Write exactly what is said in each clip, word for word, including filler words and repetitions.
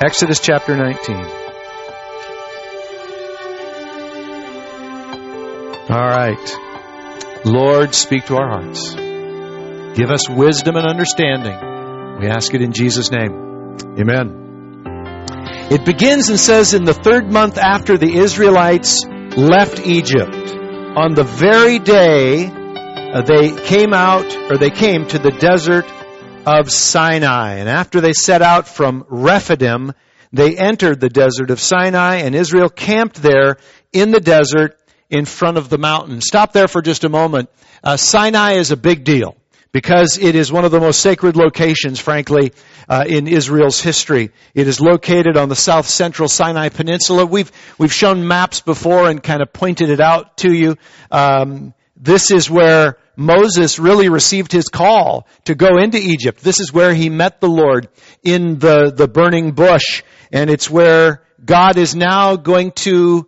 Exodus chapter nineteen. All right. Lord, speak to our hearts. Give us wisdom and understanding. We ask it in Jesus' name. Amen. It begins and says, in the third month after the Israelites left Egypt, on the very day uh, they came out, or they came to the desert of Sinai. And after they set out from Rephidim, they entered the desert of Sinai, and Israel camped there in the desert in front of the mountain. Stop there for just a moment. Uh, Sinai is a big deal because it is one of the most sacred locations, frankly, uh, in Israel's history. It is located on the south central Sinai Peninsula. We've we've shown maps before and kind of pointed it out to you. Um, this is where Moses really received his call to go into Egypt. This is where he met the Lord in the, the burning bush. And it's where God is now going to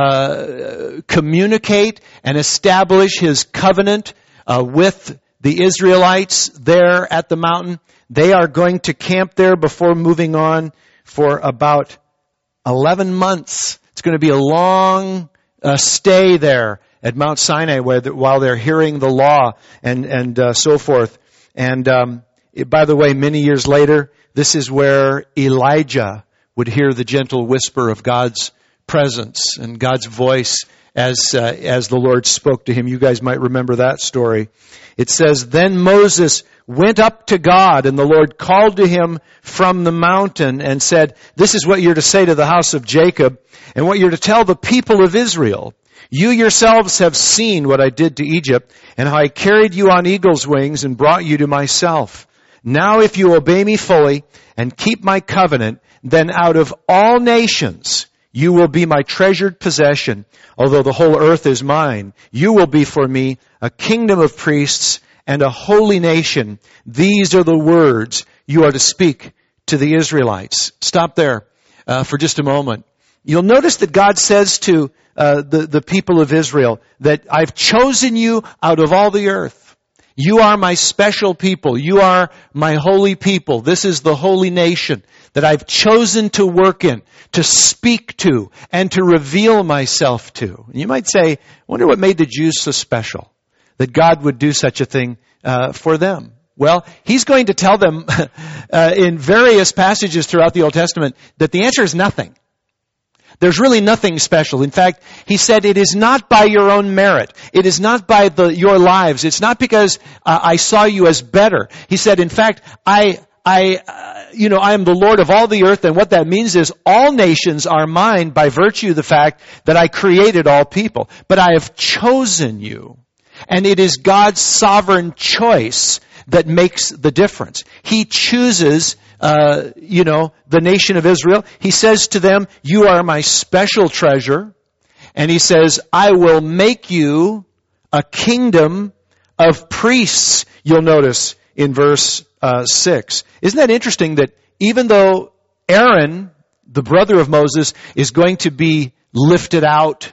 uh, communicate and establish His covenant uh, with the Israelites there at the mountain. They are going to camp there before moving on for about eleven months. It's going to be a long uh, stay there at Mount Sinai, where the, while they're hearing the law and and uh, so forth. And um, it, by the way, many years later, this is where Elijah would hear the gentle whisper of God's presence and God's voice as uh, as the Lord spoke to him. You guys might remember that story. It says, "Then Moses went up to God, and the Lord called to him from the mountain and said, 'This is what you're to say to the house of Jacob, and what you're to tell the people of Israel. You yourselves have seen what I did to Egypt, and how I carried you on eagle's wings and brought you to myself. Now if you obey me fully and keep my covenant, then out of all nations you will be my treasured possession. Although the whole earth is mine, you will be for me a kingdom of priests and a holy nation. These are the words you are to speak to the Israelites.'" Stop there uh, for just a moment. You'll notice that God says to uh, the, the people of Israel that I've chosen you out of all the earth. You are my special people. You are my holy people. This is the holy nation that I've chosen to work in, to speak to, and to reveal myself to. And you might say, I wonder what made the Jews so special, that God would do such a thing uh, for them. Well, He's going to tell them uh, in various passages throughout the Old Testament that the answer is nothing. There's really nothing special. In fact, He said it is not by your own merit. It is not by the, your lives. It's not because uh, I saw you as better. He said, in fact, I, I, uh, you know, I am the Lord of all the earth, and what that means is all nations are mine by virtue of the fact that I created all people. But I have chosen you. And it is God's sovereign choice that makes the difference. He chooses Uh, you know, the nation of Israel. He says to them, you are my special treasure. And He says, I will make you a kingdom of priests. You'll notice in verse uh, six. Isn't that interesting that even though Aaron, the brother of Moses, is going to be lifted out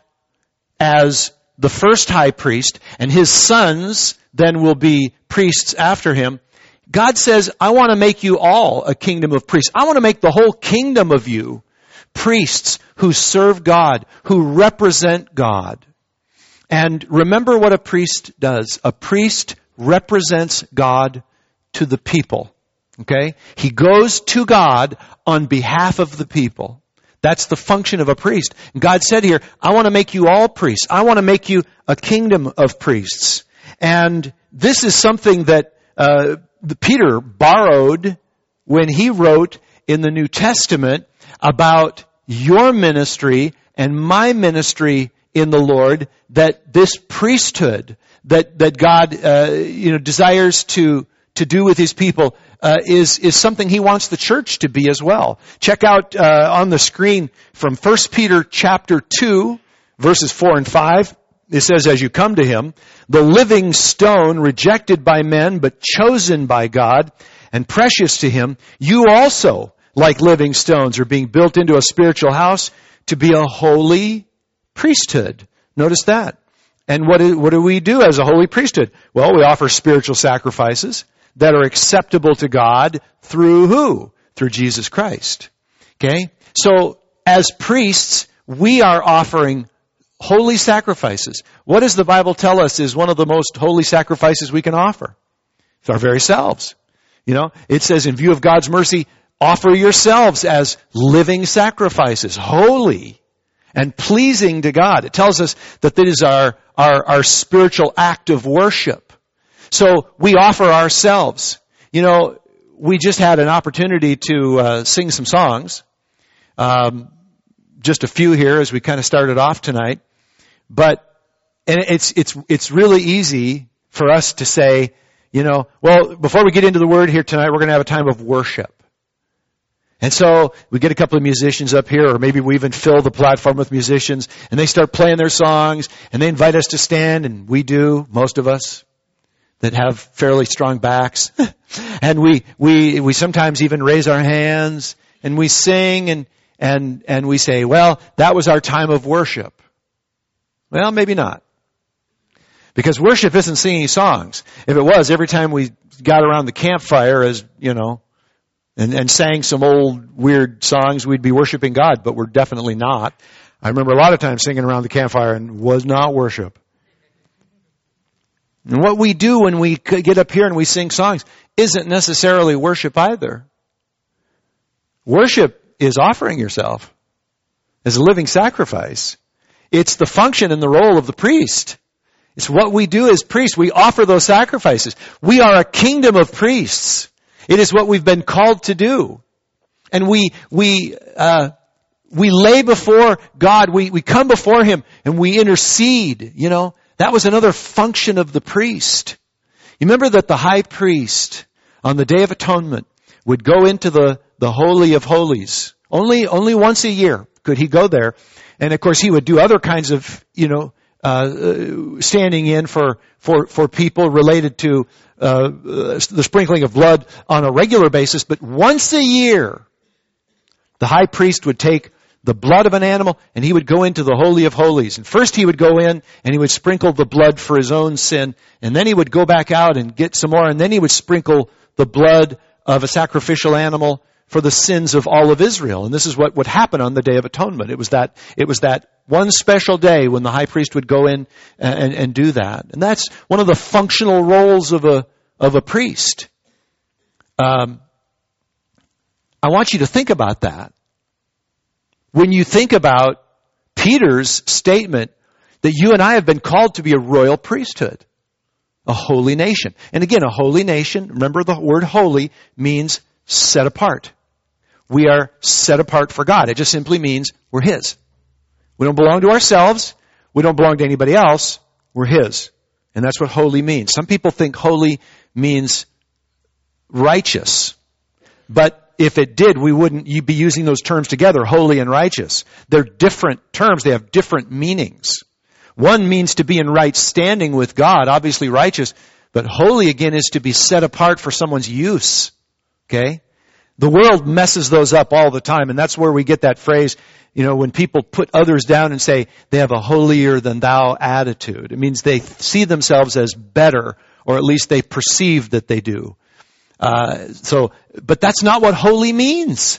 as the first high priest, and his sons then will be priests after him, God says, I want to make you all a kingdom of priests. I want to make the whole kingdom of you priests who serve God, who represent God. And remember what a priest does. A priest represents God to the people. Okay? He goes to God on behalf of the people. That's the function of a priest. And God said here, I want to make you all priests. I want to make you a kingdom of priests. And this is something that uh, Peter borrowed when he wrote in the New Testament about your ministry and my ministry in the Lord, that this priesthood that that God uh, you know desires to to do with His people uh, is is something He wants the church to be as well. Check out uh, on the screen from First Peter chapter two, verses four and five. It says, as you come to Him, the living stone rejected by men but chosen by God and precious to Him, you also, like living stones, are being built into a spiritual house to be a holy priesthood. Notice that. And what do, what do we do as a holy priesthood? Well, we offer spiritual sacrifices that are acceptable to God through who? Through Jesus Christ. Okay? So, as priests, we are offering holy sacrifices. What does the Bible tell us is one of the most holy sacrifices we can offer? It's our very selves. You know, it says, in view of God's mercy, offer yourselves as living sacrifices, holy and pleasing to God. It tells us that that is our, our, our spiritual act of worship. So we offer ourselves. You know, we just had an opportunity to uh, sing some songs. Um, just a few here as we kind of started off tonight. But, and it's, it's, it's really easy for us to say, you know, well, before we get into the word here tonight, we're going to have a time of worship. And so we get a couple of musicians up here, or maybe we even fill the platform with musicians, and they start playing their songs, and they invite us to stand, and we do, most of us that have fairly strong backs. And we, we, we sometimes even raise our hands, and we sing, and, and, and we say, well, that was our time of worship. Well, maybe not. Because worship isn't singing songs. If it was, every time we got around the campfire as, you know, and, and sang some old weird songs, we'd be worshiping God, but we're definitely not. I remember a lot of times singing around the campfire and was not worship. And what we do when we get up here and we sing songs isn't necessarily worship either. Worship is offering yourself as a living sacrifice. It's the function and the role of the priest. It's what we do as priests. We offer those sacrifices. We are a kingdom of priests. It is what we've been called to do. And we, we, uh, we lay before God. We, we come before Him and we intercede. You know, that was another function of the priest. You remember that the high priest on the Day of Atonement would go into the, the Holy of Holies. Only, only once a year could he go there. And of course he would do other kinds of, you know, Uh, standing in for, for, for people related to, uh, the sprinkling of blood on a regular basis. But once a year, the high priest would take the blood of an animal and he would go into the Holy of Holies. And first he would go in and he would sprinkle the blood for his own sin. And then he would go back out and get some more. And then he would sprinkle the blood of a sacrificial animal for the sins of all of Israel. And this is what would happen on the Day of Atonement. It was that, it was that one special day when the high priest would go in and, and do that. And that's one of the functional roles of a, of a priest. Um, I want you to think about that. When you think about Peter's statement that you and I have been called to be a royal priesthood, a holy nation. And again, a holy nation, remember the word holy means set apart. We are set apart for God. It just simply means we're His. We don't belong to ourselves. We don't belong to anybody else. We're His. And that's what holy means. Some people think holy means righteous. But if it did, we wouldn't be using those terms together, holy and righteous. They're different terms. They have different meanings. One means to be in right standing with God, obviously righteous. But holy, again, is to be set apart for someone's use. Okay? The world messes those up all the time, and that's where we get that phrase, you know, when people put others down and say they have a holier than thou attitude. It means they see themselves as better, or at least they perceive that they do. Uh, so, but that's not what holy means.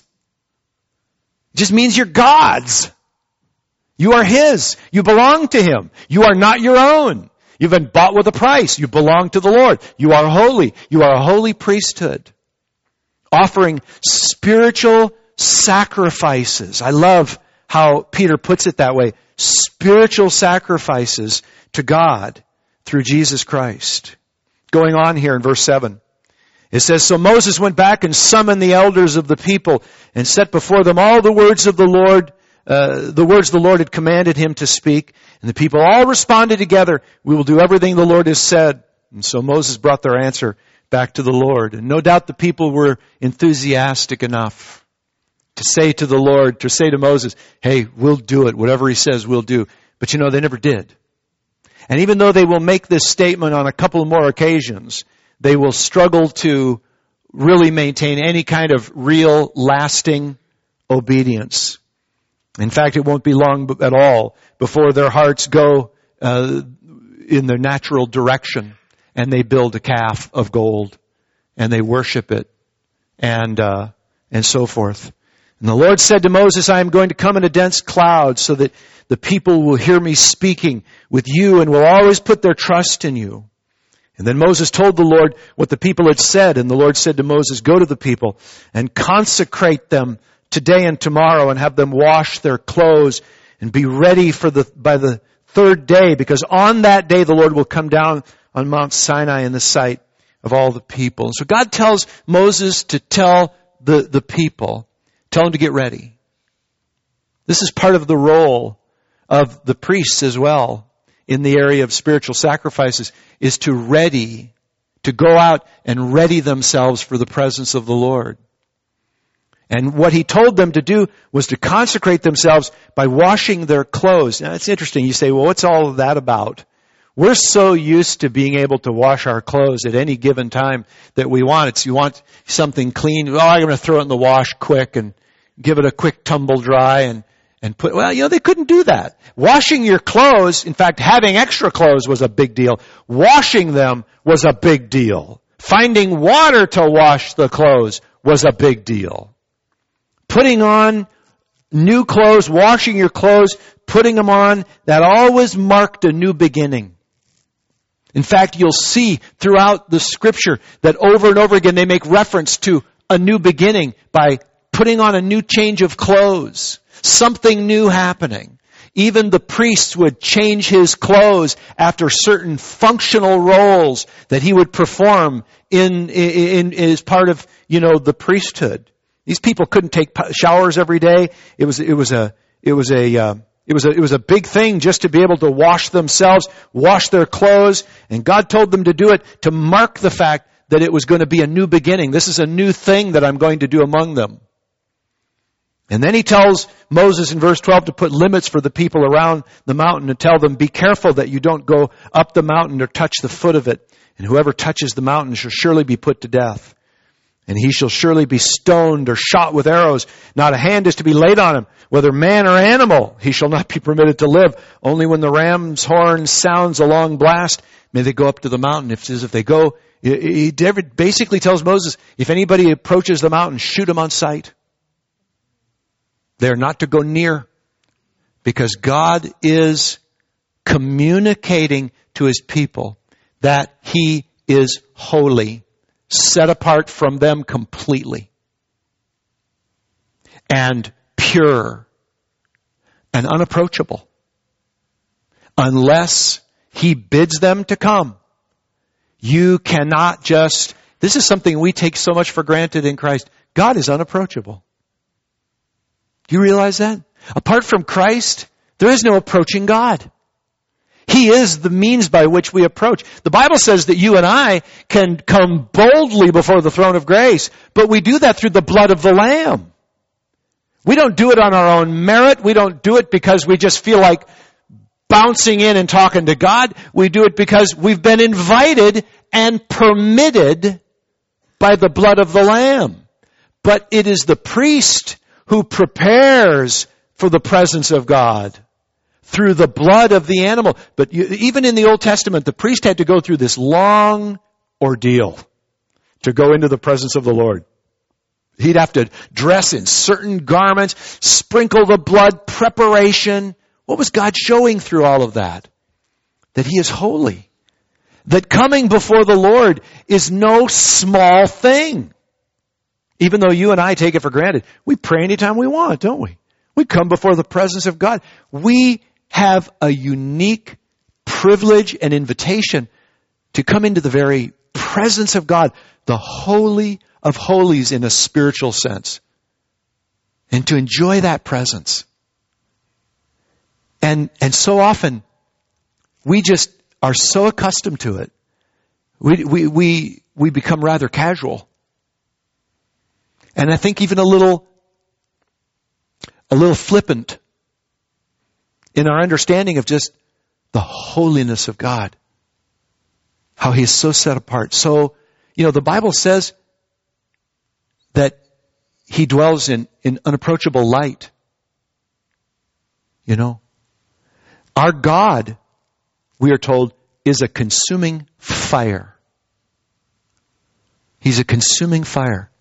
It just means you're God's. You are His. You belong to Him. You are not your own. You've been bought with a price. You belong to the Lord. You are holy. You are a holy priesthood. Offering spiritual sacrifices. I love how Peter puts it that way. Spiritual sacrifices to God through Jesus Christ. Going on here in verse seven. It says, so Moses went back and summoned the elders of the people and set before them all the words of the Lord, uh, the words the Lord had commanded him to speak. And the people all responded together, we will do everything the Lord has said. And so Moses brought their answer back to the Lord. And no doubt the people were enthusiastic enough to say to the Lord, to say to Moses, hey, we'll do it. Whatever He says, we'll do. But you know, they never did. And even though they will make this statement on a couple more occasions, they will struggle to really maintain any kind of real, lasting obedience. In fact, it won't be long at all before their hearts go uh, in their natural direction. And they build a calf of gold, and they worship it, and uh, and so forth. And the Lord said to Moses, I am going to come in a dense cloud so that the people will hear me speaking with you and will always put their trust in you. And then Moses told the Lord what the people had said. And the Lord said to Moses, go to the people and consecrate them today and tomorrow and have them wash their clothes and be ready for the, by the third day, because on that day the Lord will come down on Mount Sinai in the sight of all the people. So God tells Moses to tell the, the people, tell them to get ready. This is part of the role of the priests as well in the area of spiritual sacrifices, is to ready, to go out and ready themselves for the presence of the Lord. And what he told them to do was to consecrate themselves by washing their clothes. Now, it's interesting. You say, well, what's all of that about? We're so used to being able to wash our clothes at any given time that we want. It's, you want something clean. Oh, I'm going to throw it in the wash quick and give it a quick tumble dry and, and put, well, you know, they couldn't do that. Washing your clothes, in fact, having extra clothes was a big deal. Washing them was a big deal. Finding water to wash the clothes was a big deal. Putting on new clothes, washing your clothes, putting them on, that always marked a new beginning. In fact, you'll see throughout the scripture that over and over again they make reference to a new beginning by putting on a new change of clothes. Something new happening. Even the priest would change his clothes after certain functional roles that he would perform in, in, in as part of, you know, the priesthood. These people couldn't take showers every day. It was, it was a, it was a, uh, it was a, it was a big thing just to be able to wash themselves, wash their clothes. And God told them to do it to mark the fact that it was going to be a new beginning. This is a new thing that I'm going to do among them. And then he tells Moses in verse twelve to put limits for the people around the mountain, and tell them, be careful that you don't go up the mountain or touch the foot of it. And whoever touches the mountain shall surely be put to death. And he shall surely be stoned or shot with arrows. Not a hand is to be laid on him, whether man or animal. He shall not be permitted to live. Only when the ram's horn sounds a long blast, may they go up to the mountain. If, if they go, he basically tells Moses, if anybody approaches the mountain, shoot him on sight. They're not to go near, because God is communicating to his people that he is holy, set apart from them completely, and pure and unapproachable, unless he bids them to come. You cannot just, this is something we take so much for granted in Christ. God is unapproachable. Do you realize that? Apart from Christ, there is no approaching God. He is the means by which we approach. The Bible says that you and I can come boldly before the throne of grace, but we do that through the blood of the Lamb. We don't do it on our own merit. We don't do it because we just feel like bouncing in and talking to God. We do it because we've been invited and permitted by the blood of the Lamb. But it is the priest who prepares for the presence of God through the blood of the animal. But you, even in the Old Testament, the priest had to go through this long ordeal to go into the presence of the Lord. He'd have to dress in certain garments, sprinkle the blood, preparation. What was God showing through all of that? That he is holy. That coming before the Lord is no small thing. Even though you and I take it for granted, we pray anytime we want, don't we? We come before the presence of God. We have a unique privilege and invitation to come into the very presence of God, the Holy of Holies in a spiritual sense, and to enjoy that presence. And, and so often, we just are so accustomed to it. We, we, we, we become rather casual. And I think even a little, a little flippant in our understanding of just the holiness of God. How he is so set apart. So, you know, the Bible says that he dwells in, in unapproachable light. You know, our God, we are told, is a consuming fire. He's a consuming fire.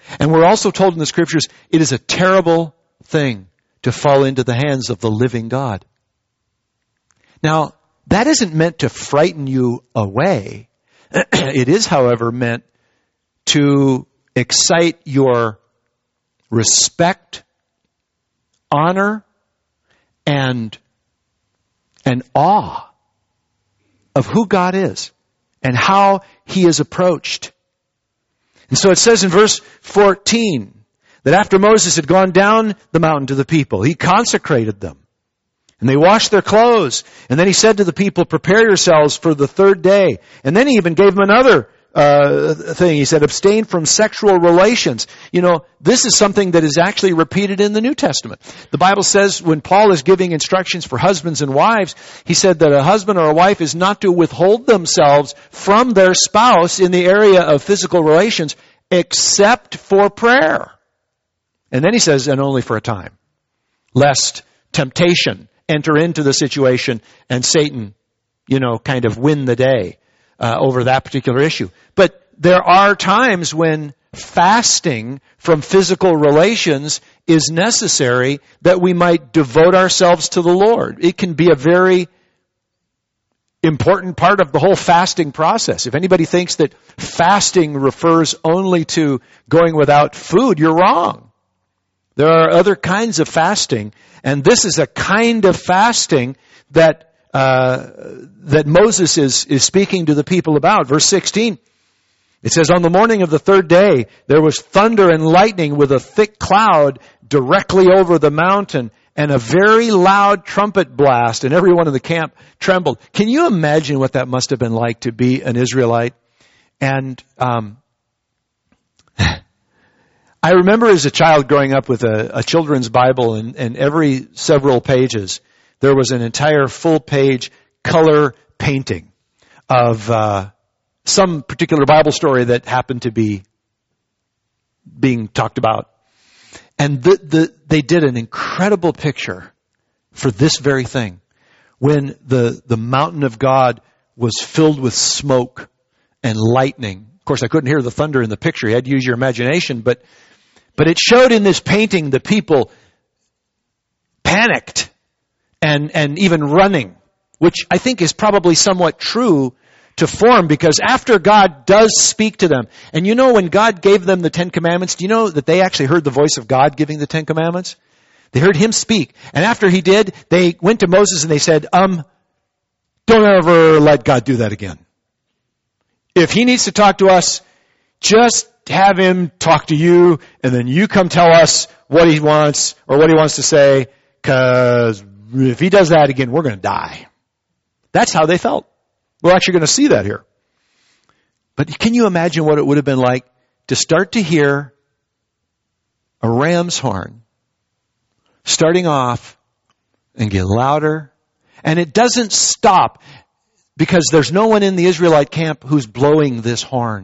And we're also told in the Scriptures, it is a terrible thing to fall into the hands of the living God. Now, that isn't meant to frighten you away. It is, however, meant to excite your respect, honor, and, and awe of who God is and how He is approached. And so it says in verse fourteen that after Moses had gone down the mountain to the people, he consecrated them. And they washed their clothes. And then he said to the people, prepare yourselves for the third day. And then he even gave them another uh, thing. He said, abstain from sexual relations. You know, this is something that is actually repeated in the New Testament. The Bible says when Paul is giving instructions for husbands and wives, he said that a husband or a wife is not to withhold themselves from their spouse in the area of physical relations except for prayer. And then he says, and only for a time, lest temptation enter into the situation and Satan, you know, kind of win the day uh, over that particular issue. But there are times when fasting from physical relations is necessary that we might devote ourselves to the Lord. It can be a very important part of the whole fasting process. If anybody thinks that fasting refers only to going without food, you're wrong. There are other kinds of fasting, and this is a kind of fasting that uh, that Moses is is speaking to the people about. Verse sixteen, it says, on the morning of the third day, there was thunder and lightning with a thick cloud directly over the mountain, and a very loud trumpet blast, and everyone in the camp trembled. Can you imagine what that must have been like to be an Israelite? And um I remember as a child growing up with a, a children's Bible, and, and every several pages there was an entire full-page color painting of uh, some particular Bible story that happened to be being talked about. And the, the, they did an incredible picture for this very thing. When the, the mountain of God was filled with smoke and lightning. Of course, I couldn't hear the thunder in the picture. You had to use your imagination, but But it showed in this painting the people panicked and, and even running, which I think is probably somewhat true to form, because after God does speak to them, and you know when God gave them the Ten Commandments, do you know that they actually heard the voice of God giving the Ten Commandments? They heard Him speak. And after He did, they went to Moses and they said, um, don't ever let God do that again. If He needs to talk to us, just have Him talk to you, and then you come tell us what He wants or what He wants to say, because if He does that again, we're going to die. That's how they felt. We're actually going to see that here. But can you imagine what it would have been like to start to hear a ram's horn starting off and get louder? And it doesn't stop, because there's no one in the Israelite camp who's blowing this horn.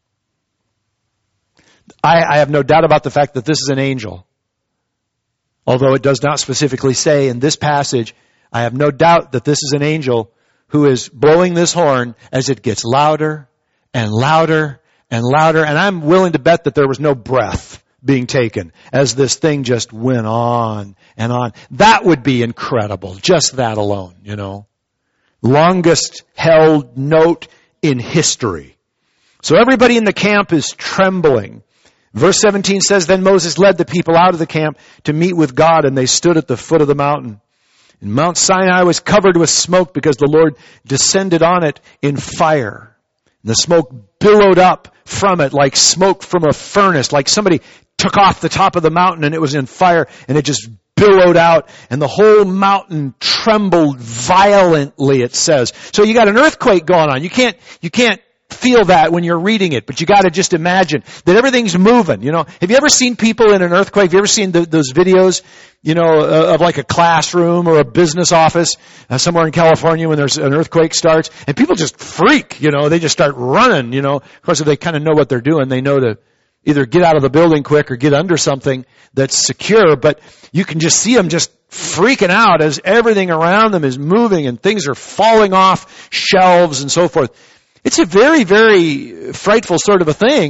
I, I have no doubt about the fact that this is an angel. Although it does not specifically say in this passage, I have no doubt that this is an angel who is blowing this horn as it gets louder and louder and louder. And I'm willing to bet that there was no breath being taken as this thing just went on and on. That would be incredible. Just that alone, you know. Longest held note in history. So everybody in the camp is trembling. Verse seventeen says, then Moses led the people out of the camp to meet with God, and they stood at the foot of the mountain. And Mount Sinai was covered with smoke because the Lord descended on it in fire. And the smoke billowed up from it like smoke from a furnace, like somebody took off the top of the mountain and it was in fire, and it just billowed out, and the whole mountain trembled violently, it says. So you got an earthquake going on. You can't, you can't feel that when you're reading it, but you got to just imagine that everything's moving. You know, have you ever seen people in an earthquake? Have you ever seen the, those videos, you know, uh, of like a classroom or a business office uh, somewhere in California when there's an earthquake starts, and people just freak, you know, they just start running, you know. Of course, if they kind of know what they're doing, they know to either get out of the building quick or get under something that's secure, but you can just see them just freaking out as everything around them is moving and things are falling off shelves and so forth. It's a very, very frightful sort of a thing.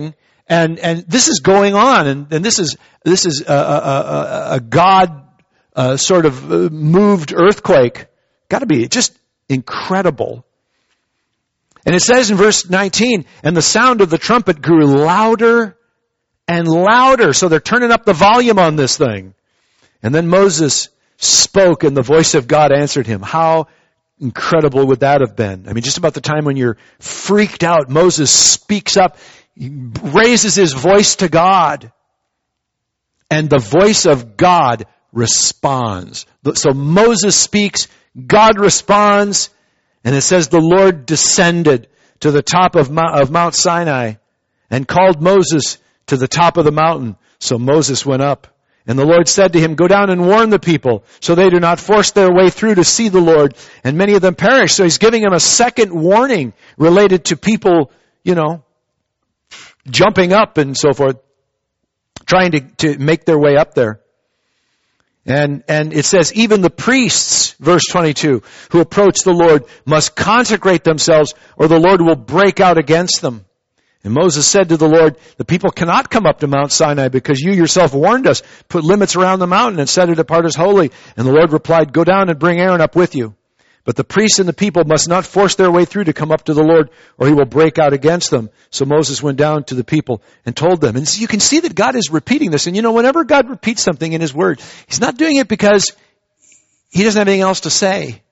And, and this is going on, and, and this is, this is a, a, a, a God, uh, sort of moved earthquake. Gotta be just incredible. And it says in verse nineteen, and the sound of the trumpet grew louder and louder. So they're turning up the volume on this thing. And then Moses spoke, and the voice of God answered him. How incredible would that have been? I mean, just about the time when you're freaked out, Moses speaks up, he raises his voice to God, and the voice of God responds. So Moses speaks, God responds, and it says the Lord descended to the top of Mount Sinai and called Moses to the top of the mountain. So Moses went up. And the Lord said to him, go down and warn the people so they do not force their way through to see the Lord. And many of them perish. So he's giving him a second warning related to people, you know, jumping up and so forth, trying to, to make their way up there. And, and it says, even the priests, verse twenty-two, who approach the Lord must consecrate themselves or the Lord will break out against them. And Moses said to the Lord, the people cannot come up to Mount Sinai because you yourself warned us. Put limits around the mountain and set it apart as holy. And the Lord replied, go down and bring Aaron up with you. But the priests and the people must not force their way through to come up to the Lord or he will break out against them. So Moses went down to the people and told them. And so you can see that God is repeating this. And you know, whenever God repeats something in his word, he's not doing it because he doesn't have anything else to say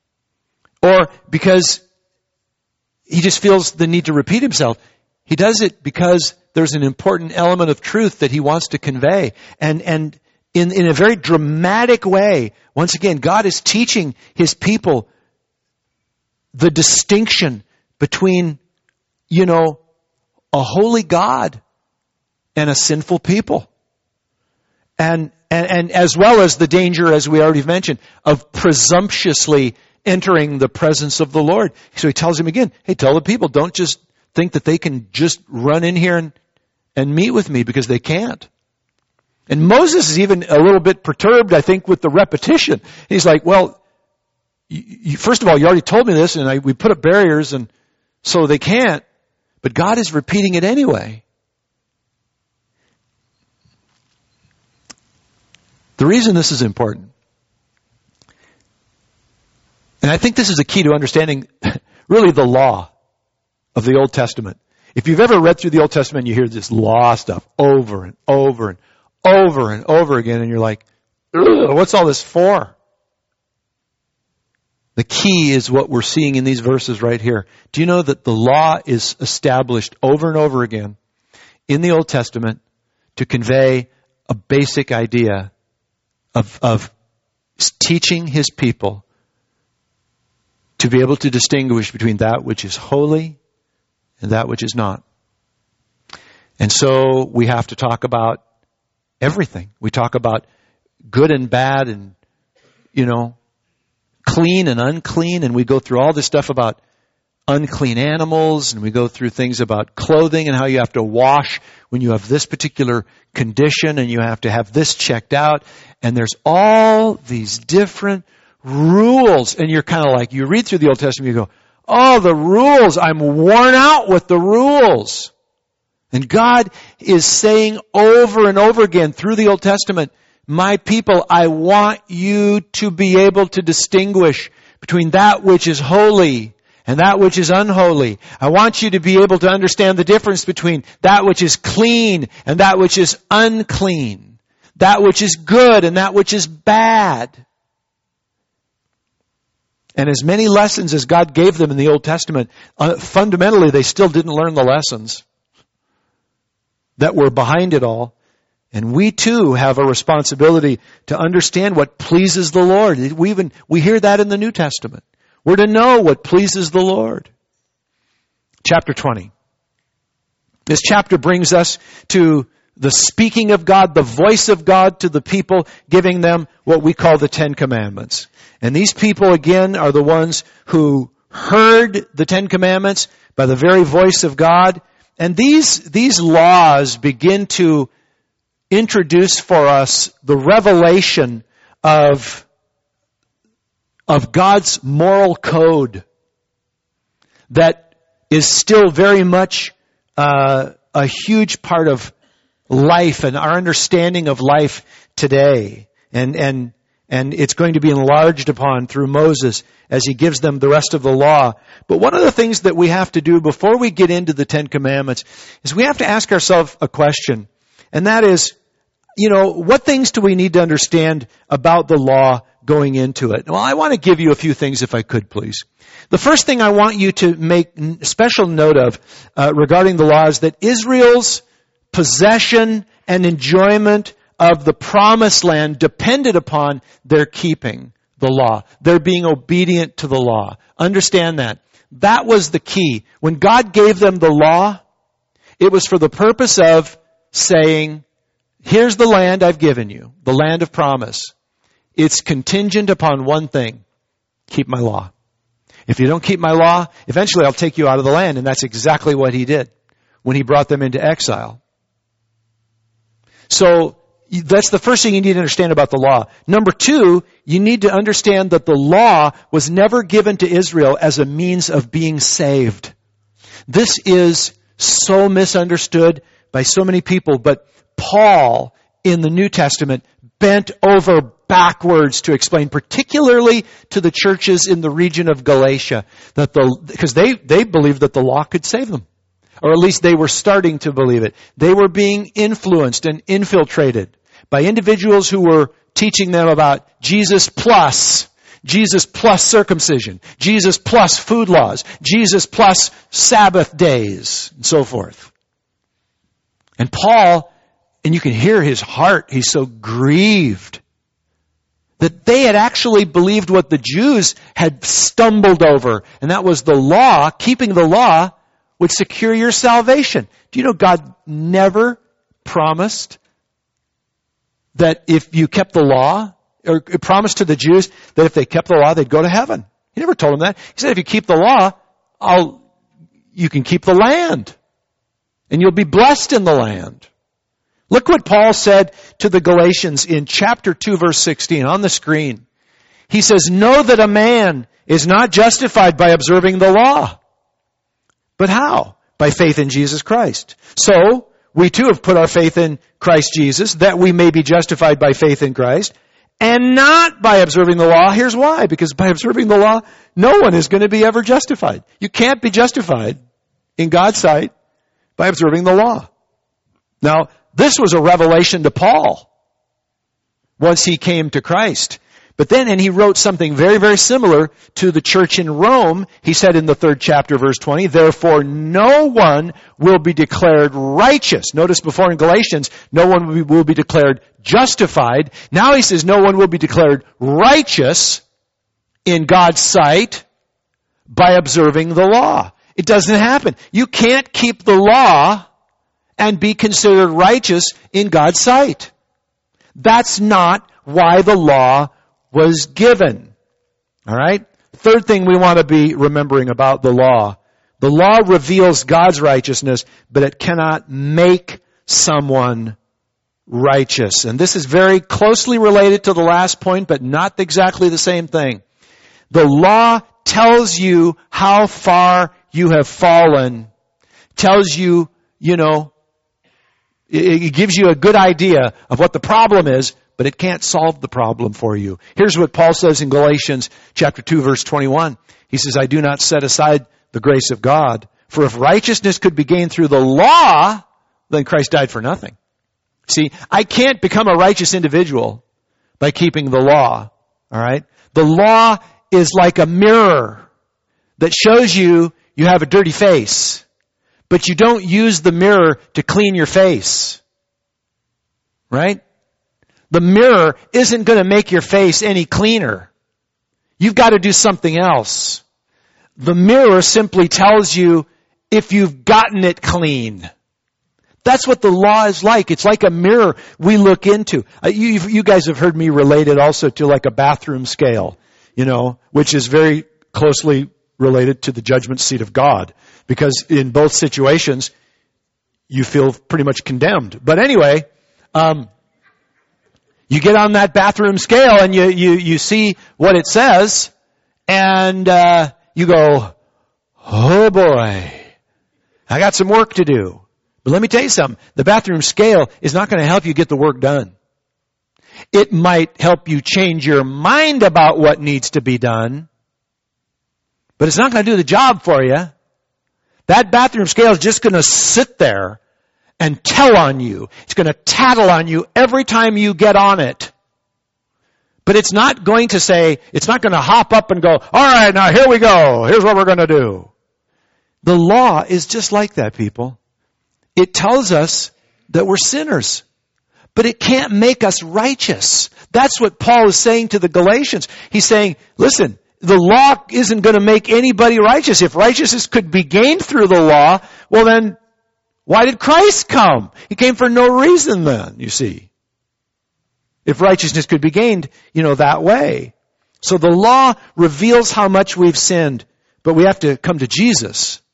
or because he just feels the need to repeat himself. He does it because there's an important element of truth that he wants to convey. And, and in, in a very dramatic way, once again, God is teaching his people the distinction between, you know, a holy God and a sinful people. And, and, and as well as the danger, as we already mentioned, of presumptuously entering the presence of the Lord. So he tells him again, hey, tell the people, don't just think that they can just run in here and, and meet with me because they can't. And Moses is even a little bit perturbed, I think, with the repetition. He's like, well, you, you, first of all, you already told me this and I, we put up barriers and so they can't, but God is repeating it anyway. The reason this is important, and I think this is a key to understanding really the law of the Old Testament. If you've ever read through the Old Testament, you hear this law stuff over and over and over and over again, and you're like, what's all this for? The key is what we're seeing in these verses right here. Do you know that the law is established over and over again in the Old Testament to convey a basic idea of, of teaching his people to be able to distinguish between that which is holy and that which is not. And so we have to talk about everything. We talk about good and bad and, you know, clean and unclean. And we go through all this stuff about unclean animals. And we go through things about clothing and how you have to wash when you have this particular condition and you have to have this checked out. And there's all these different rules. And you're kind of like, you read through the Old Testament, you go, oh, the rules. I'm worn out with the rules. And God is saying over and over again through the Old Testament, my people, I want you to be able to distinguish between that which is holy and that which is unholy. I want you to be able to understand the difference between that which is clean and that which is unclean. That which is good and that which is bad. And as many lessons as God gave them in the Old Testament, uh, fundamentally they still didn't learn the lessons that were behind it all. And we too have a responsibility to understand what pleases the Lord. We even, we hear that in the New Testament. We're to know what pleases the Lord. Chapter twenty. This chapter brings us to the speaking of God, the voice of God to the people, giving them what we call the Ten Commandments. And these people, again, are the ones who heard the Ten Commandments by the very voice of God. And these, these laws begin to introduce for us the revelation of, of God's moral code that is still very much uh, a huge part of life and our understanding of life today. And, and, and it's going to be enlarged upon through Moses as he gives them the rest of the law. But one of the things that we have to do before we get into the Ten Commandments is we have to ask ourselves a question. And that is, you know, what things do we need to understand about the law going into it? Well, I want to give you a few things if I could, please. The first thing I want you to make special note of uh, regarding the law is that Israel's possession and enjoyment of the promised land depended upon their keeping the law. Their being obedient to the law. Understand that. That was the key. When God gave them the law, it was for the purpose of saying, here's the land I've given you, the land of promise. It's contingent upon one thing. Keep my law. If you don't keep my law, eventually I'll take you out of the land. And that's exactly what he did when he brought them into exile. So that's the first thing you need to understand about the law. Number two, you need to understand that the law was never given to Israel as a means of being saved. This is so misunderstood by so many people, but Paul in the New Testament bent over backwards to explain, particularly to the churches in the region of Galatia, that the, because they, they believed that the law could save them. Or at least they were starting to believe it. They were being influenced and infiltrated by individuals who were teaching them about Jesus plus, Jesus plus circumcision, Jesus plus food laws, Jesus plus Sabbath days, and so forth. And Paul, and you can hear his heart, he's so grieved that they had actually believed what the Jews had stumbled over, and that was the law, keeping the law would secure your salvation. Do you know God never promised that if you kept the law, or promised to the Jews that if they kept the law, they'd go to heaven? He never told them that. He said, if you keep the law, I'll, you can keep the land. And you'll be blessed in the land. Look what Paul said to the Galatians in chapter two, verse sixteen, on the screen. He says, know that a man is not justified by observing the law. But how? By faith in Jesus Christ. So, we too have put our faith in Christ Jesus, that we may be justified by faith in Christ, and not by observing the law. Here's why. Because by observing the law, no one is going to be ever justified. You can't be justified in God's sight by observing the law. Now, this was a revelation to Paul once he came to Christ. But then, and he wrote something very, very similar to the church in Rome. He said in the third chapter, verse twenty, therefore no one will be declared righteous. Notice before in Galatians, no one will be, will be declared justified. Now he says no one will be declared righteous in God's sight by observing the law. It doesn't happen. You can't keep the law and be considered righteous in God's sight. That's not why the law was given. All right? Third thing we want to be remembering about the law. The law reveals God's righteousness, but it cannot make someone righteous. And this is very closely related to the last point, but not exactly the same thing. The law tells you how far you have fallen. Tells you, you know, it gives you a good idea of what the problem is, but it can't solve the problem for you. Here's what Paul says in Galatians chapter two, verse twenty-one. He says, I do not set aside the grace of God, for if righteousness could be gained through the law, then Christ died for nothing. See, I can't become a righteous individual by keeping the law. All right? The law is like a mirror that shows you you have a dirty face, but you don't use the mirror to clean your face. Right? The mirror isn't going to make your face any cleaner. You've got to do something else. The mirror simply tells you if you've gotten it clean. That's what the law is like. It's like a mirror we look into. Uh, you, you guys have heard me relate it also to like a bathroom scale, you know, which is very closely related to the judgment seat of God. Because in both situations, you feel pretty much condemned. But anyway, um, you get on that bathroom scale and you, you, you see what it says and, uh, you go, oh boy, I got some work to do. But let me tell you something. The bathroom scale is not going to help you get the work done. It might help you change your mind about what needs to be done, but it's not going to do the job for you. That bathroom scale is just going to sit there and tell on you. It's going to tattle on you every time you get on it. But it's not going to say, it's not going to hop up and go, all right, now here we go. Here's what we're going to do. The law is just like that, people. It tells us that we're sinners, but it can't make us righteous. That's what Paul is saying to the Galatians. He's saying, listen, the law isn't going to make anybody righteous. If righteousness could be gained through the law, well then, why did Christ come? He came for no reason then, you see. If righteousness could be gained, you know, that way. So the law reveals how much we've sinned, but we have to come to Jesus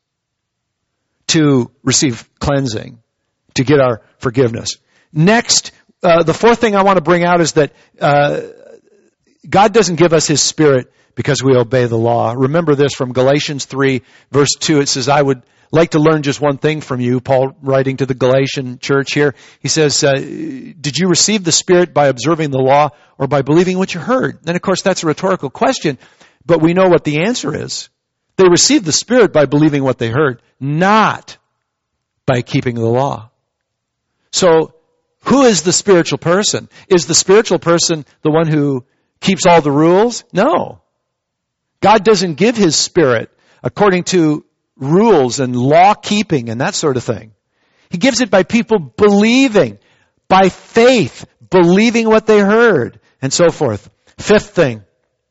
to receive cleansing, to get our forgiveness. Next, uh, the fourth thing I want to bring out is that uh, God doesn't give us His Spirit because we obey the law. Remember this from Galatians three, verse two. It says, I would like to learn just one thing from you. Paul writing to the Galatian church here. He says, uh, did you receive the Spirit by observing the law or by believing what you heard? And of course that's a rhetorical question, but we know what the answer is. They received the Spirit by believing what they heard, not by keeping the law. So, who is the spiritual person? Is the spiritual person the one who keeps all the rules? No. God doesn't give His Spirit according to rules and law keeping and that sort of thing. He gives it by people believing, by faith, believing what they heard, and so forth. Fifth thing.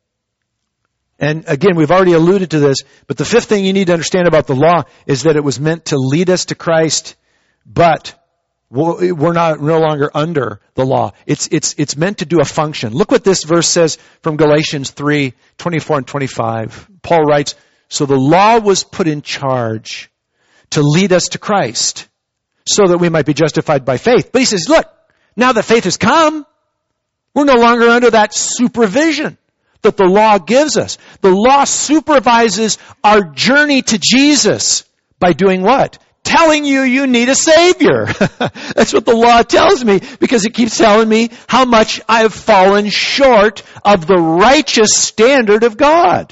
And again, we've already alluded to this, but the fifth thing you need to understand about the law is that it was meant to lead us to Christ, but we're not no longer under the law. It's, it's, it's meant to do a function. Look what this verse says from Galatians three, twenty-four and twenty-five. Paul writes, so the law was put in charge to lead us to Christ so that we might be justified by faith. But he says, look, now that faith has come, we're no longer under that supervision that the law gives us. The law supervises our journey to Jesus by doing what? Telling you you need a Savior. That's what the law tells me because it keeps telling me how much I have fallen short of the righteous standard of God.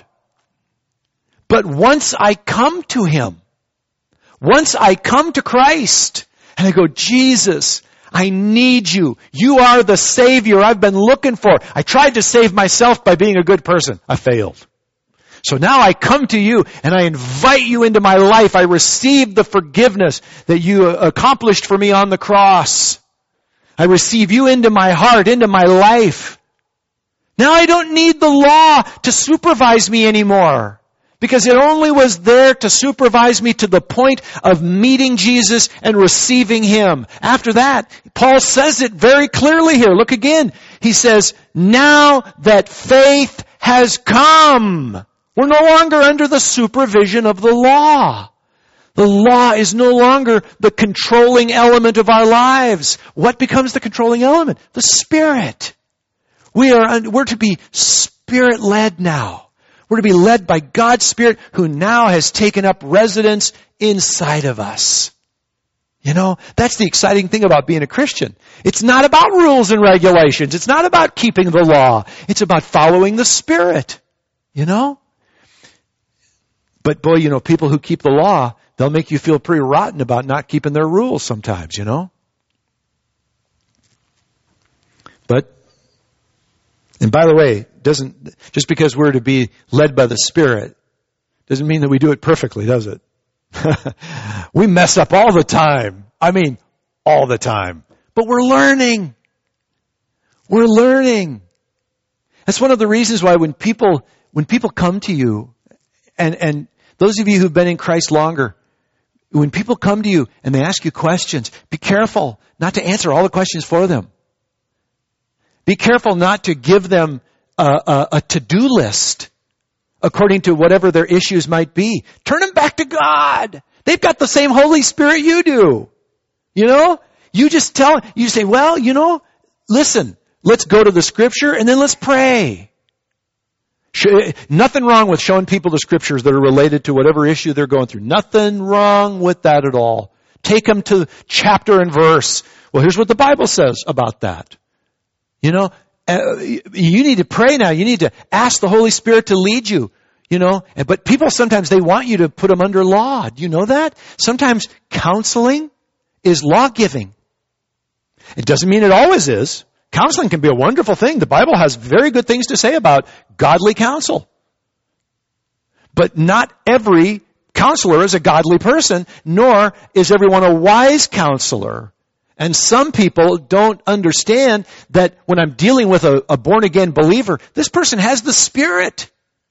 But once I come to Him, once I come to Christ, and I go, Jesus, I need you. You are the Savior I've been looking for. I tried to save myself by being a good person. I failed. So now I come to you and I invite you into my life. I receive the forgiveness that you accomplished for me on the cross. I receive you into my heart, into my life. Now I don't need the law to supervise me anymore. Because it only was there to supervise me to the point of meeting Jesus and receiving Him. After that, Paul says it very clearly here. Look again. He says, now that faith has come, we're no longer under the supervision of the law. The law is no longer the controlling element of our lives. What becomes the controlling element? The Spirit. We are, we're to be Spirit-led now. We're to be led by God's Spirit who now has taken up residence inside of us. You know, that's the exciting thing about being a Christian. It's not about rules and regulations. It's not about keeping the law. It's about following the Spirit. You know? But boy, you know, people who keep the law, they'll make you feel pretty rotten about not keeping their rules sometimes, you know? But, and by the way, doesn't, just because we're to be led by the Spirit, doesn't mean that we do it perfectly, does it? We mess up all the time. I mean, all the time. But we're learning. We're learning. That's one of the reasons why when people, when people come to you, and, and those of you who've been in Christ longer, when people come to you and they ask you questions, be careful not to answer all the questions for them. Be careful not to give them a, a, a to-do list according to whatever their issues might be. Turn them back to God. They've got the same Holy Spirit you do. You know? You just tell, you say, well, you know, listen, let's go to the Scripture and then let's pray. Nothing wrong with showing people the Scriptures that are related to whatever issue they're going through. Nothing wrong with that at all. take them to chapter and verse. Well, here's what the Bible says about that. You know, uh, you need to pray now. You need to ask the Holy Spirit to lead you. You know, but people sometimes they want you to put them under law. Do you know that? Sometimes counseling is law giving. It doesn't mean it always is. Counseling can be a wonderful thing. The Bible has very good things to say about godly counsel. But not every counselor is a godly person, nor is everyone a wise counselor. And some people don't understand that when I'm dealing with a, a born-again believer, this person has the Spirit.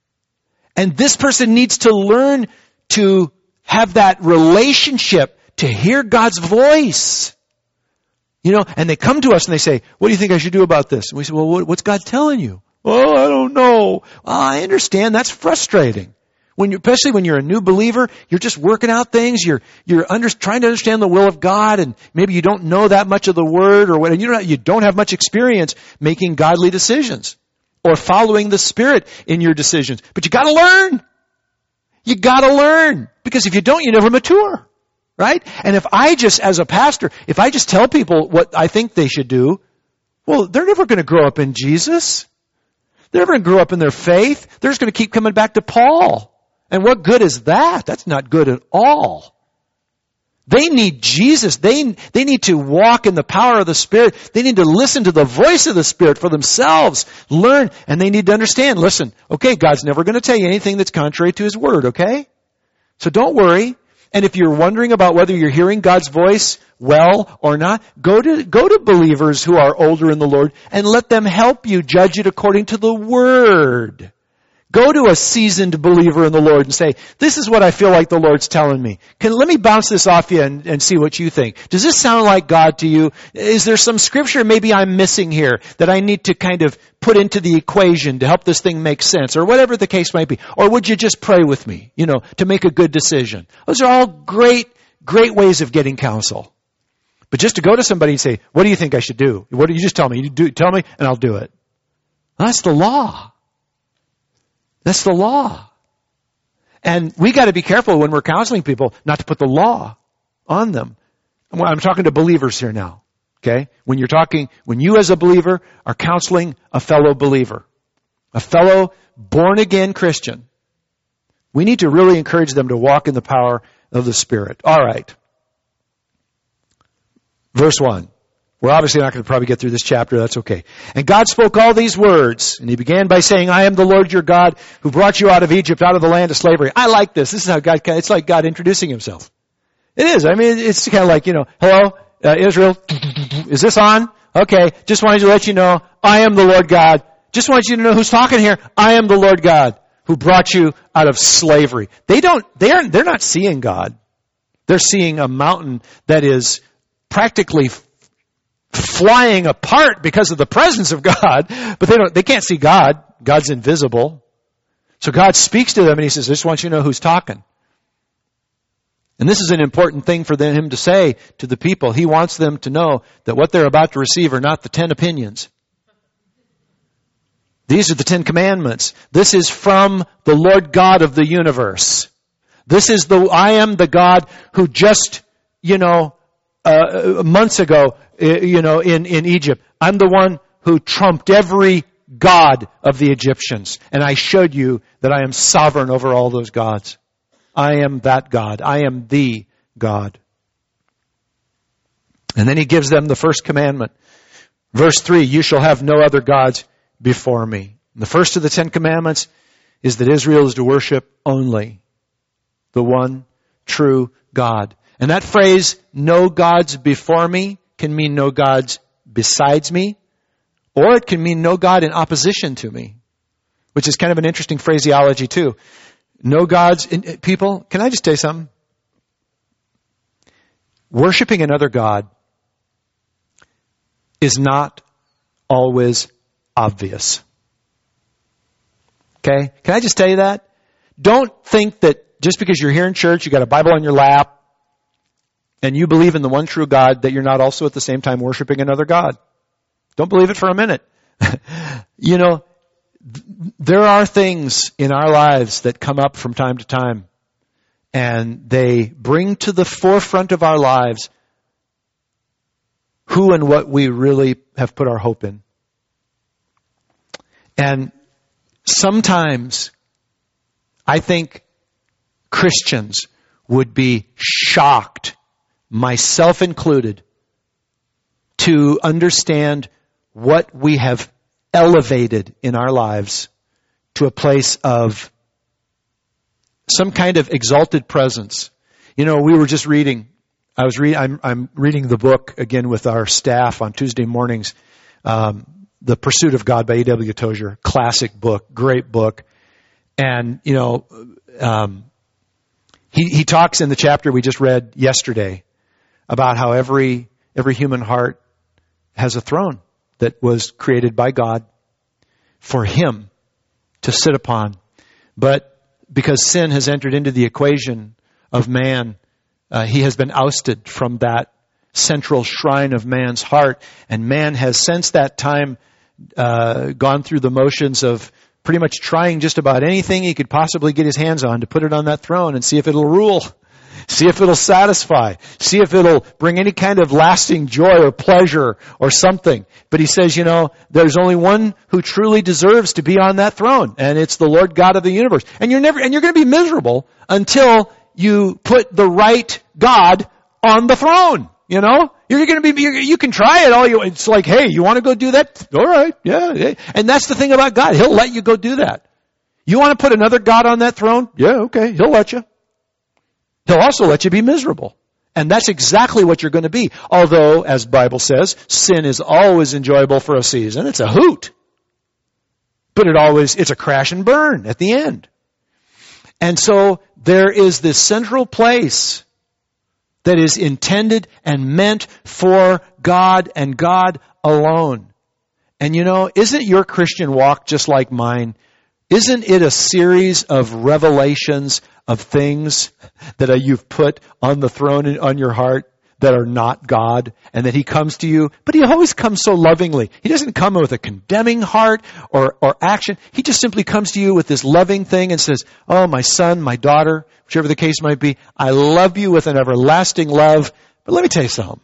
And this person needs to learn to have that relationship, to hear God's voice. You know, and they come to us and they say, what do you think I should do about this? And we say, well, what, what's God telling you? Oh, I don't know. Well, I understand. That's frustrating. When you, especially when you're a new believer, you're just working out things. You're, you're under, trying to understand the will of God, and maybe you don't know that much of the Word, or what, you don't, you don't have much experience making godly decisions or following the Spirit in your decisions. But you gotta learn. You gotta learn. Because if you don't, you never mature. Right? And if I just, as a pastor, if I just tell people what I think they should do, well, they're never going to grow up in Jesus. They're never going to grow up in their faith. They're just going to keep coming back to Paul. And what good is that? That's not good at all. They need Jesus. They, they need to walk in the power of the Spirit. They need to listen to the voice of the Spirit for themselves. Learn, and they need to understand. Listen, okay, God's never going to tell you anything that's contrary to His Word, okay? So don't worry. And if you're wondering about whether you're hearing God's voice well or not, go to, go to believers who are older in the Lord and let them help you judge it according to the Word. Go to a seasoned believer in the Lord and say, this is what I feel like the Lord's telling me. Can, let me bounce this off you and, and see what you think. Does this sound like God to you? Is there some scripture maybe I'm missing here that I need to kind of put into the equation to help this thing make sense, or whatever the case might be? Or would you just pray with me, you know, to make a good decision? Those are all great, great ways of getting counsel. But just to go to somebody and say, what do you think I should do? What do you just tell me? You do, tell me and I'll do it. Well, that's the law. That's the law. And we got to be careful when we're counseling people not to put the law on them. I'm talking to believers here now. Okay? When you're talking, when you as a believer are counseling a fellow believer, a fellow born again Christian, we need to really encourage them to walk in the power of the Spirit. All right. Verse one. We're obviously not going to probably get through this chapter. That's okay. And God spoke all these words, and He began by saying, I am the Lord your God who brought you out of Egypt, out of the land of slavery. I like this. This is how God, it's like God introducing Himself. It is. I mean, it's kind of like, you know, hello, uh, Israel. Is this on? Okay. Just wanted to let you know, I am the Lord God. Just want you to know who's talking here. I am the Lord God who brought you out of slavery. They don't, they aren't, they're not seeing God. They're seeing a mountain that is practically flying apart because of the presence of God, but they don't, they can't see God. God's invisible. So God speaks to them and He says, I just want you to know who's talking. And this is an important thing for them, Him to say to the people. He wants them to know that what they're about to receive are not the ten opinions. These are the Ten Commandments. This is from the Lord God of the universe. This is the, I am the God who just, you know, uh, months ago, you know, in, in Egypt. I'm the one who trumped every god of the Egyptians. And I showed you that I am sovereign over all those gods. I am that God. I am the God. And then He gives them the first commandment. Verse three, you shall have no other gods before me. And the first of the Ten Commandments is that Israel is to worship only the one true God. And that phrase, no gods before me, can mean no gods besides me, or it can mean no God in opposition to me, which is kind of an interesting phraseology too. No gods, in, people, can I just tell you something? Worshipping another God is not always obvious. Okay? Can I just tell you that? Don't think that just because you're here in church, you got a Bible on your lap, and you believe in the one true God, that you're not also at the same time worshiping another God. Don't believe it for a minute. You know, th- there are things in our lives that come up from time to time. and they bring to the forefront of our lives who and what we really have put our hope in. And sometimes I think Christians would be shocked, myself included, to understand what we have elevated in our lives to a place of some kind of exalted presence. You know, we were just reading, I was reading, I'm, I'm reading the book again with our staff on Tuesday mornings, um, The Pursuit of God by A W Tozer. Classic book, great book. And, you know, um, he, he talks in the chapter we just read yesterday about how every, every human heart has a throne that was created by God for Him to sit upon. But because sin has entered into the equation of man, uh, he has been ousted from that central shrine of man's heart. And man has since that time uh, gone through the motions of pretty much trying just about anything he could possibly get his hands on to put it on that throne and see if it'll rule. See if it'll satisfy. See if it'll bring any kind of lasting joy or pleasure or something. But he says, you know, there's only one who truly deserves to be on that throne, and it's the Lord God of the universe. And you're never, and you're going to be miserable until you put the right God on the throne. You know, you're going to be, you're, you can try it all you, it's like, hey, you want to go do that? All right. Yeah, yeah. And that's the thing about God. He'll let you go do that. You want to put another God on that throne? Yeah, okay. He'll let you. He'll also let you be miserable. And that's exactly what you're going to be. Although, as the Bible says, sin is always enjoyable for a season. It's a hoot. But it always, it's a crash and burn at the end. And so there is this central place that is intended and meant for God and God alone. And you know, isn't your Christian walk just like mine? Isn't it a series of revelations of things that you've put on the throne on your heart that are not God, and that He comes to you, but He always comes so lovingly. He doesn't come with a condemning heart or, or action. He just simply comes to you with this loving thing and says, oh, my son, my daughter, whichever the case might be, I love you with an everlasting love, but let me tell you something.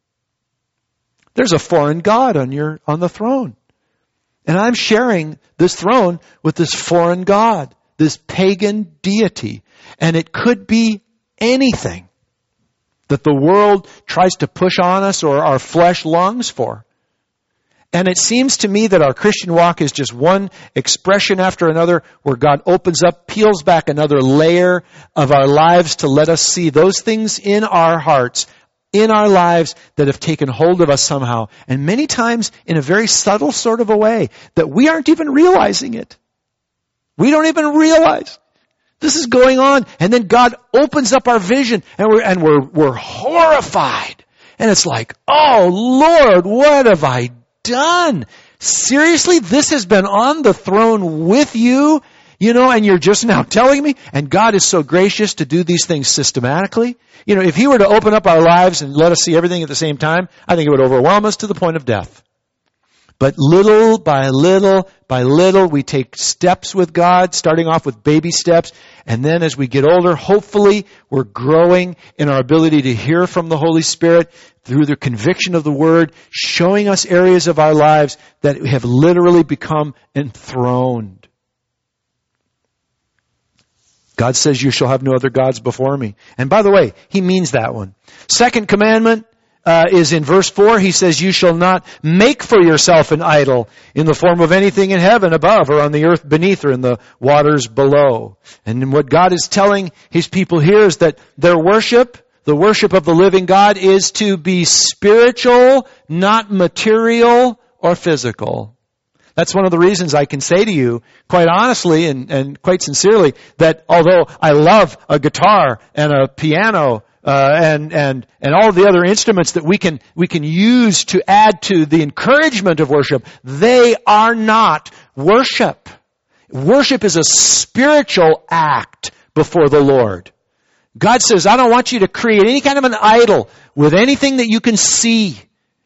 There's a foreign God on your, on the throne. And I'm sharing this throne with this foreign God, this pagan deity. And it could be anything that the world tries to push on us or our flesh longs for. And it seems to me that our Christian walk is just one expression after another where God opens up, peels back another layer of our lives to let us see those things in our hearts, in our lives that have taken hold of us somehow. And many times in a very subtle sort of a way that we aren't even realizing it. We don't even realize this is going on. And then God opens up our vision and we're, and we're, we're horrified. And it's like, oh Lord, what have I done? Seriously? This has been on the throne with you, you know, and you're just now telling me? And God is so gracious to do these things systematically. You know, if He were to open up our lives and let us see everything at the same time, I think it would overwhelm us to the point of death. But little by little by little, we take steps with God, starting off with baby steps. And then as we get older, hopefully we're growing in our ability to hear from the Holy Spirit through the conviction of the Word, showing us areas of our lives that have literally become enthroned. God says, you shall have no other gods before me. And by the way, He means that one. Second commandment uh, is in verse four. He says, you shall not make for yourself an idol in the form of anything in heaven above or on the earth beneath or in the waters below. And what God is telling His people here is that their worship, the worship of the living God, is to be spiritual, not material or physical. That's one of the reasons I can say to you, quite honestly and, and quite sincerely, that although I love a guitar and a piano uh, and and and all the other instruments that we can we can use to add to the encouragement of worship, they are not worship. Worship is a spiritual act before the Lord. God says, I don't want you to create any kind of an idol with anything that you can see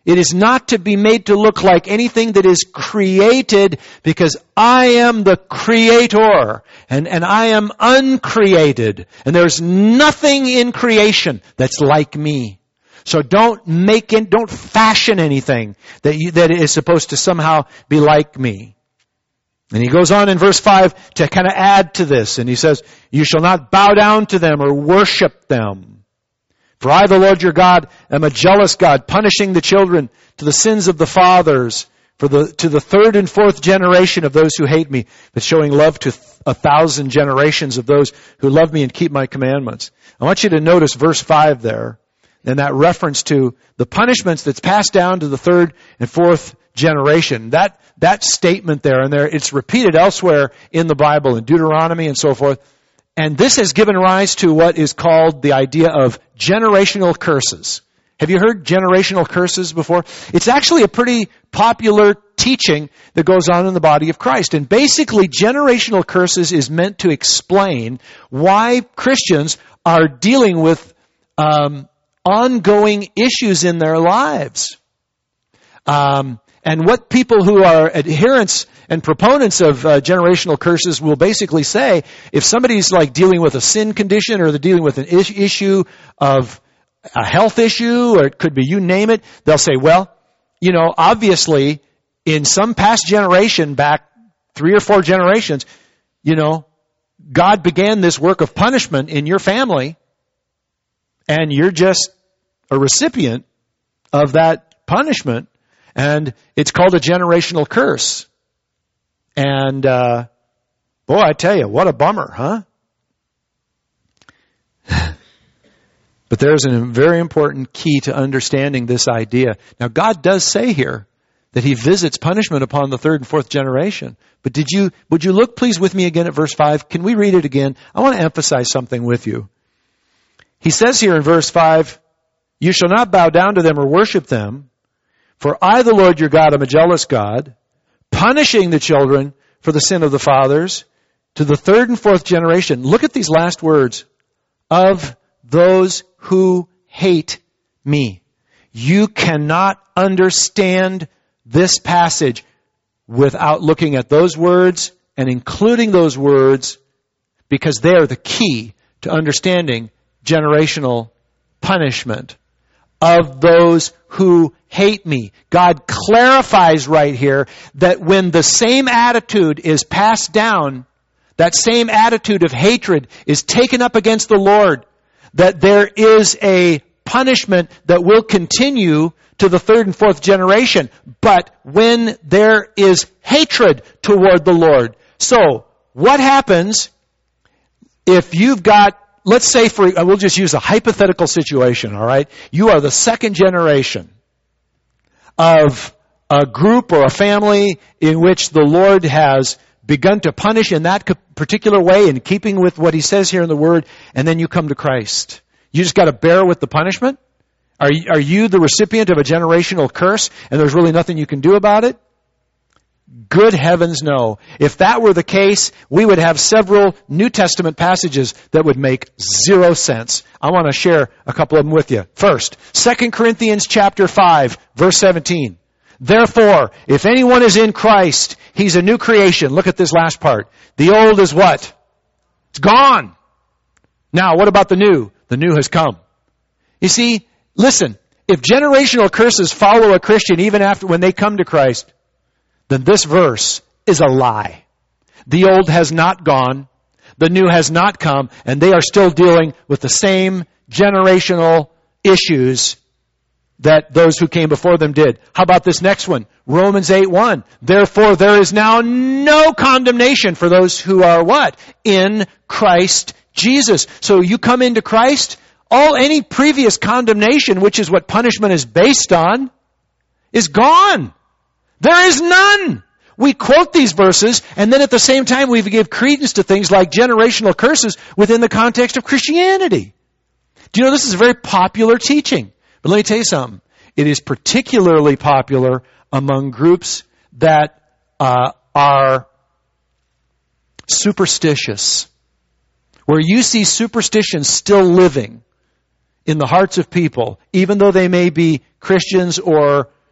It is not to be made to look like anything that is created, because I am the creator and, and I am uncreated. And there's nothing in creation that's like me. So don't make it, don't fashion anything that you, that is supposed to somehow be like me. And he goes on in verse five to kind of add to this. And he says, you shall not bow down to them or worship them. For I, the Lord your God, am a jealous God, punishing the children to the sins of the fathers, for the to the third and fourth generation of those who hate me, but showing love to a thousand generations of those who love me and keep my commandments. I want you to notice verse five there, and that reference to the punishments that's passed down to the third and fourth generation. That that statement there, and there it's repeated elsewhere in the Bible, in Deuteronomy and so forth. And this has given rise to what is called the idea of generational curses. Have you heard generational curses before? It's actually a pretty popular teaching that goes on in the body of Christ. And basically, generational curses is meant to explain why Christians are dealing with um, ongoing issues in their lives. Um, and what people who are adherents and proponents of uh, generational curses will basically say, if somebody's like dealing with a sin condition, or they're dealing with an is- issue of a health issue, or it could be you name it, they'll say, well, you know, obviously in some past generation, back three or four generations, you know, God began this work of punishment in your family, and you're just a recipient of that punishment, and it's called a generational curse. And, uh, boy, I tell you, what a bummer, huh? But there's a very important key to understanding this idea. Now, God does say here that He visits punishment upon the third and fourth generation. But did you, would you look please with me again at verse five? Can we read it again? I want to emphasize something with you. He says here in verse five, you shall not bow down to them or worship them, for I, the Lord your God, am a jealous God, punishing the children for the sin of the fathers to the third and fourth generation. Look at these last words. Of those who hate me. You cannot understand this passage without looking at those words and including those words, because they are the key to understanding generational punishment. Of those who hate me. God clarifies right here that when the same attitude is passed down, that same attitude of hatred is taken up against the Lord, that there is a punishment that will continue to the third and fourth generation. But when there is hatred toward the Lord. So, what happens if you've got, let's say for, we'll just use a hypothetical situation, all right? You are the second generation of a group or a family in which the Lord has begun to punish in that particular way, in keeping with what He says here in the Word, and then you come to Christ. You just got to bear with the punishment? Are you, are you the recipient of a generational curse, and there's really nothing you can do about it? Good heavens, no. If that were the case, we would have several New Testament passages that would make zero sense. I want to share a couple of them with you. First, Second Corinthians chapter five, verse seventeen. Therefore, if anyone is in Christ, he's a new creation. Look at this last part. The old is what? It's gone. Now, what about the new? The new has come. You see, listen, if generational curses follow a Christian even after when they come to Christ, then this verse is a lie. The old has not gone, the new has not come, and they are still dealing with the same generational issues that those who came before them did. How about this next one? Romans eight one. Therefore there is now no condemnation for those who are what? In Christ Jesus. So you come into Christ, all any previous condemnation, which is what punishment is based on, is gone. There is none. We quote these verses, and then at the same time we give credence to things like generational curses within the context of Christianity. Do you know this is a very popular teaching? But let me tell you something. It is particularly popular among groups that uh, are superstitious, where you see superstition still living in the hearts of people, even though they may be Christians or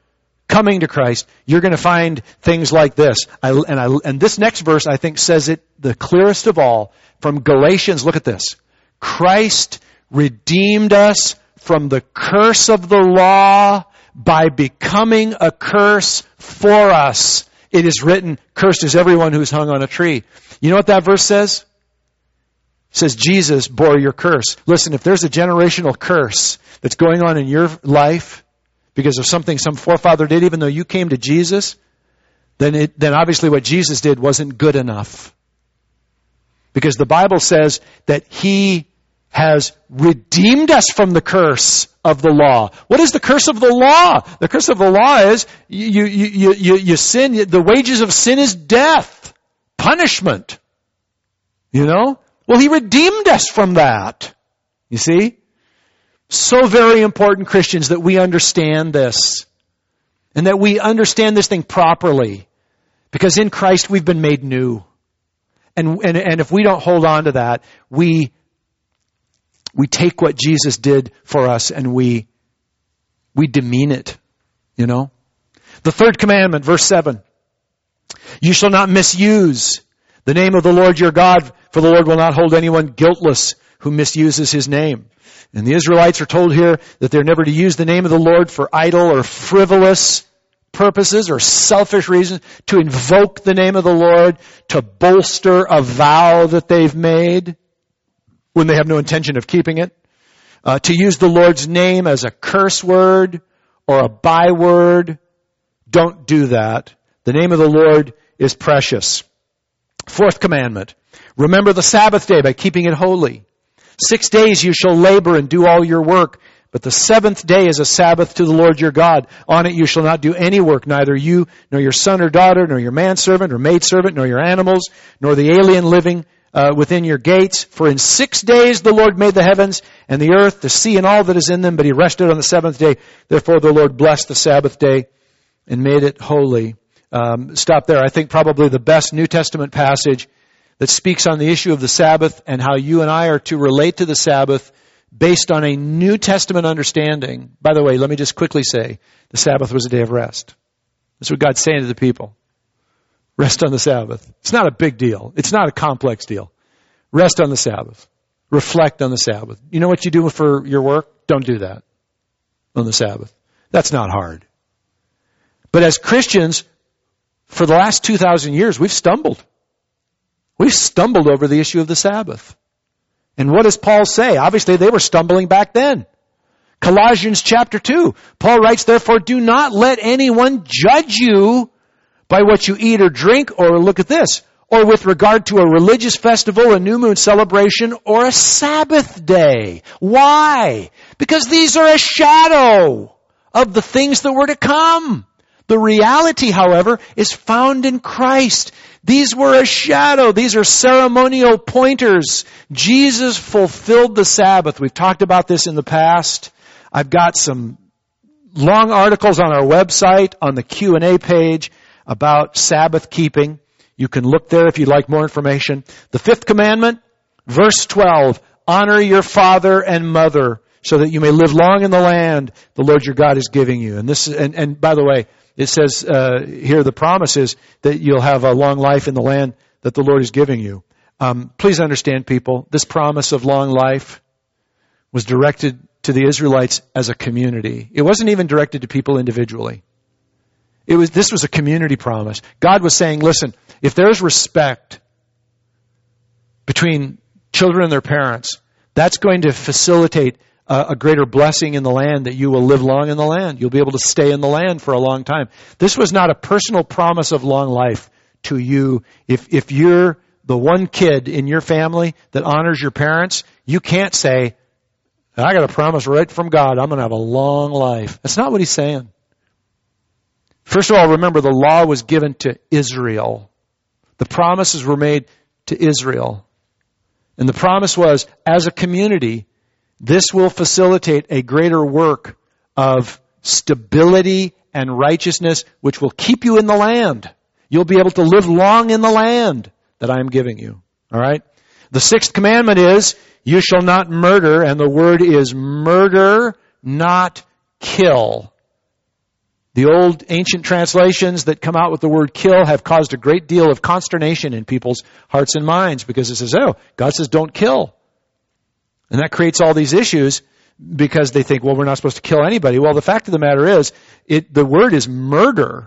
coming to Christ, you're going to find things like this. I, and, I, and this next verse, I think, says it the clearest of all. From Galatians, look at this. Christ redeemed us from the curse of the law by becoming a curse for us. It is written, cursed is everyone who's hung on a tree. You know what that verse says? It says, Jesus bore your curse. Listen, if there's a generational curse that's going on in your life because of something some forefather did, even though you came to Jesus, then it, then obviously what Jesus did wasn't good enough. Because the Bible says that He has redeemed us from the curse of the law. What is the curse of the law? The curse of the law is you, you, you, you, you sin, the wages of sin is death, punishment. You know? Well, He redeemed us from that. You see? So very important, Christians, that we understand this. And that we understand this thing properly. Because in Christ we've been made new. And, and, and if we don't hold on to that, we We take what Jesus did for us and we, we demean it, you know. The third commandment, verse seven. You shall not misuse the name of the Lord your God, for the Lord will not hold anyone guiltless who misuses His name. And the Israelites are told here that they're never to use the name of the Lord for idle or frivolous purposes or selfish reasons, to invoke the name of the Lord, to bolster a vow that they've made when they have no intention of keeping it, uh, to use the Lord's name as a curse word or a byword. Don't do that. The name of the Lord is precious. Fourth commandment, remember the Sabbath day by keeping it holy. Six days you shall labor and do all your work, but the seventh day is a Sabbath to the Lord your God. On it you shall not do any work, neither you, nor your son or daughter, nor your manservant or maidservant, nor your animals, nor the alien living Uh, within your gates. For in six days the Lord made the heavens and the earth, the sea and all that is in them, but He rested on the seventh day. Therefore the Lord blessed the Sabbath day and made it holy. Um, stop there. I think probably the best New Testament passage that speaks on the issue of the Sabbath and how you and I are to relate to the Sabbath based on a New Testament understanding. By the way, let me just quickly say, the Sabbath was a day of rest. That's what God's saying to the people. Rest on the Sabbath. It's not a big deal. It's not a complex deal. Rest on the Sabbath. Reflect on the Sabbath. You know what you do for your work? Don't do that on the Sabbath. That's not hard. But as Christians, for the last two thousand years, we've stumbled. We've stumbled over the issue of the Sabbath. And what does Paul say? Obviously, they were stumbling back then. Colossians chapter two. Paul writes, therefore, do not let anyone judge you by what you eat or drink, or look at this, or with regard to a religious festival, a new moon celebration, or a Sabbath day. Why? Because these are a shadow of the things that were to come. The reality, however, is found in Christ. These were a shadow. These are ceremonial pointers. Jesus fulfilled the Sabbath. We've talked about this in the past. I've got some long articles on our website, on the Q and A page, about Sabbath keeping. You can look there if you'd like more information. The fifth commandment, verse twelve, honor your father and mother so that you may live long in the land the Lord your God is giving you. And this, and, and by the way, it says uh, here the promise is that you'll have a long life in the land that the Lord is giving you. Um, please understand, people, this promise of long life was directed to the Israelites as a community. It wasn't even directed to people individually. It was, this was a community promise. God was saying, listen, if there's respect between children and their parents, that's going to facilitate a, a greater blessing in the land, that you will live long in the land. You'll be able to stay in the land for a long time. This was not a personal promise of long life to you. If, if you're the one kid in your family that honors your parents, you can't say, I got a promise right from God, I'm going to have a long life. That's not what He's saying. First of all, remember, the law was given to Israel. The promises were made to Israel. And the promise was, as a community, this will facilitate a greater work of stability and righteousness, which will keep you in the land. You'll be able to live long in the land that I am giving you. All right? The sixth commandment is, you shall not murder, and the word is murder, not kill. The old ancient translations that come out with the word kill have caused a great deal of consternation in people's hearts and minds because it says, oh, God says don't kill. And that creates all these issues because they think, well, we're not supposed to kill anybody. Well, the fact of the matter is, it, the word is murder.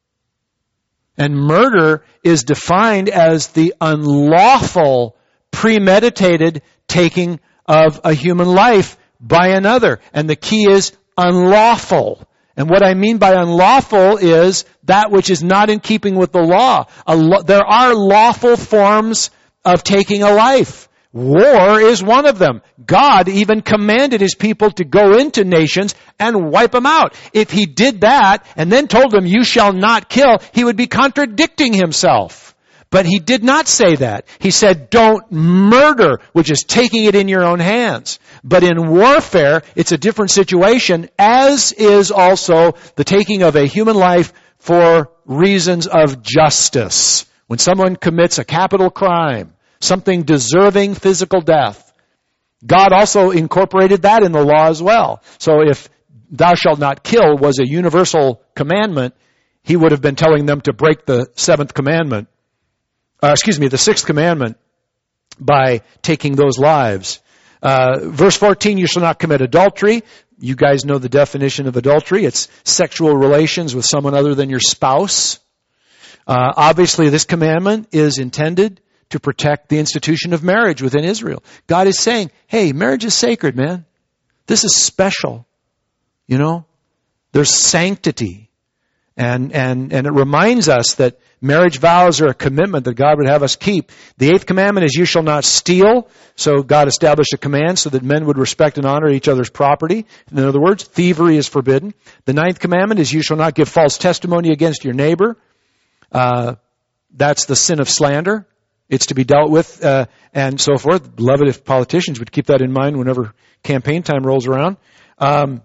And murder is defined as the unlawful, premeditated taking of a human life by another. And the key is unlawful. And what I mean by unlawful is that which is not in keeping with the law. Lo- there are lawful forms of taking a life. War is one of them. God even commanded His people to go into nations and wipe them out. If He did that and then told them, you shall not kill, He would be contradicting Himself. But He did not say that. He said, don't murder, which is taking it in your own hands. But in warfare, it's a different situation, as is also the taking of a human life for reasons of justice. When someone commits a capital crime, something deserving physical death, God also incorporated that in the law as well. So if thou shalt not kill was a universal commandment, He would have been telling them to break the seventh commandment, uh, excuse me, the sixth commandment by taking those lives. Uh, verse fourteen, you shall not commit adultery. You guys know the definition of adultery. It's sexual relations with someone other than your spouse. Uh, obviously, this commandment is intended to protect the institution of marriage within Israel. God is saying, hey, marriage is sacred, man. This is special. You know, there's sanctity. And, and, and it reminds us that marriage vows are a commitment that God would have us keep. The eighth commandment is you shall not steal. So God established a command so that men would respect and honor each other's property. In other words, thievery is forbidden. The ninth commandment is you shall not give false testimony against your neighbor. Uh, that's the sin of slander. It's to be dealt with, uh, and so forth. Beloved, if politicians would keep that in mind whenever campaign time rolls around. Um,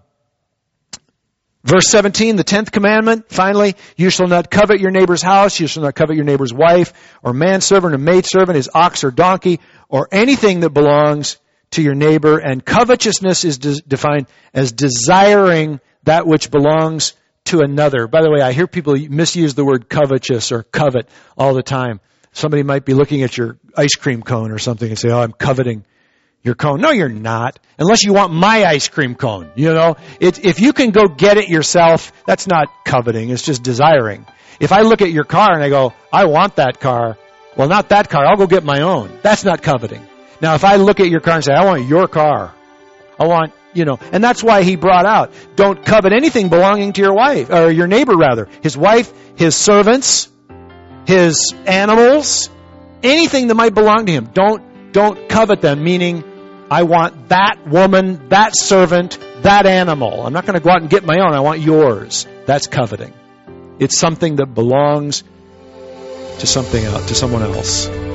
verse seventeen, the tenth commandment, finally, you shall not covet your neighbor's house, you shall not covet your neighbor's wife, or manservant, or maidservant, his ox or donkey, or anything that belongs to your neighbor. And covetousness is de- defined as desiring that which belongs to another. By the way, I hear people misuse the word covetous or covet all the time. Somebody might be looking at your ice cream cone or something and say, oh, I'm coveting your cone. No, you're not. Unless you want my ice cream cone. You know, it, if you can go get it yourself, that's not coveting. It's just desiring. If I look at your car and I go, I want that car. Well, not that car. I'll go get my own. That's not coveting. Now, if I look at your car and say, I want your car. I want, you know, and that's why He brought out, don't covet anything belonging to your wife, or your neighbor rather. His wife, his servants, his animals, anything that might belong to him. Don't, don't covet them, meaning I want that woman, that servant, that animal. I'm not going to go out and get my own. I want yours. That's coveting. It's something that belongs to something else, to someone else.